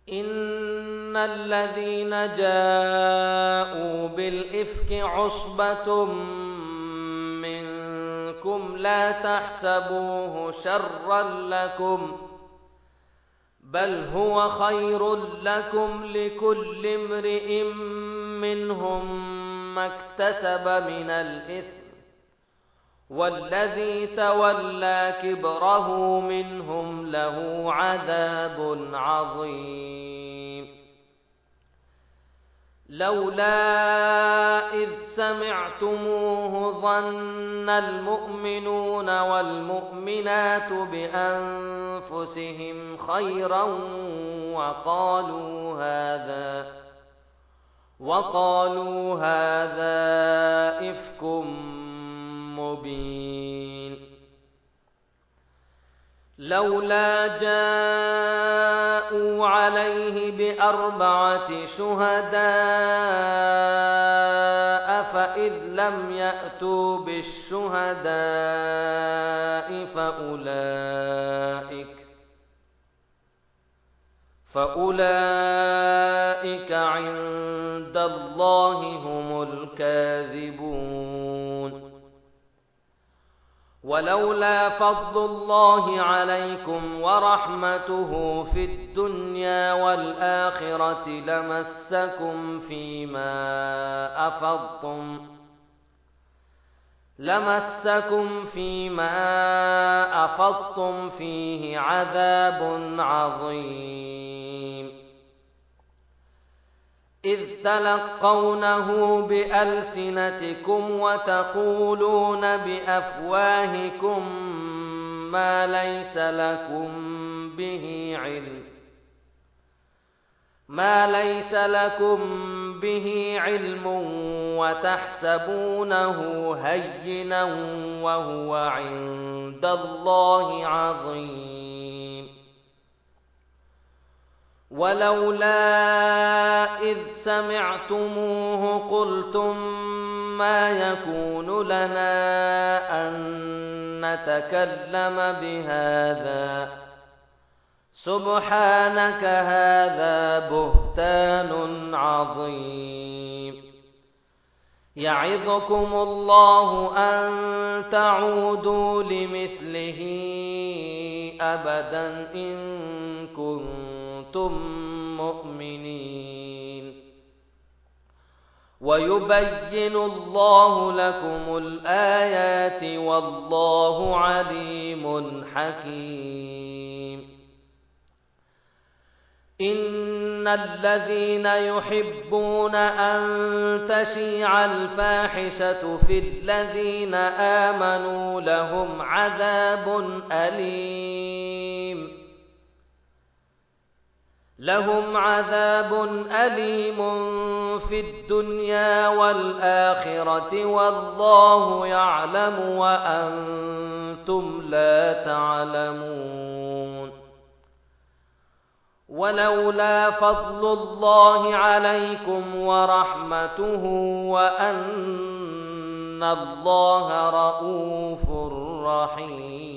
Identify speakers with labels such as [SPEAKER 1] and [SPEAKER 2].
[SPEAKER 1] إن الذين جاءوا بالإفك عصبة منكم لا تحسبوه شرا لكم بل هو خير لكم لكل امرئ منهم ما اكتسب من الإثم والذي تولى كبره منهم له عذاب عظيم لولا إذ سمعتموه ظن المؤمنون والمؤمنات بأنفسهم خيرا وقالوا هذا إفك مبين لولا جاءوا عليه بأربعة شهداء فإذ لم يأتوا بالشهداء فأولئك عند الله هم الكاذبون ولولا فضل الله عليكم ورحمته في الدنيا والآخرة لمسكم فيما أفضتم فيه عذاب عظيم إذ تلقونه بألسنتكم وتقولون بأفواهكم ما ليس لكم به علم وتحسبونه هينا وهو عند الله عظيم ولولا إذ سمعتموه قلتم ما يكون لنا أن نتكلم بهذا سبحانك هذا بهتان عظيم يعظكم الله أن تعودوا لمثله أبدا إن كنتم مؤمنين ويبين الله لكم الآيات والله عليم حكيم إن الذين يحبون أن تشيع الفاحشة في الذين آمنوا لهم عذاب أليم في الدنيا والآخرة والله يعلم وأنتم لا تعلمون ولولا فضل الله عليكم ورحمته وأن الله رؤوف رحيم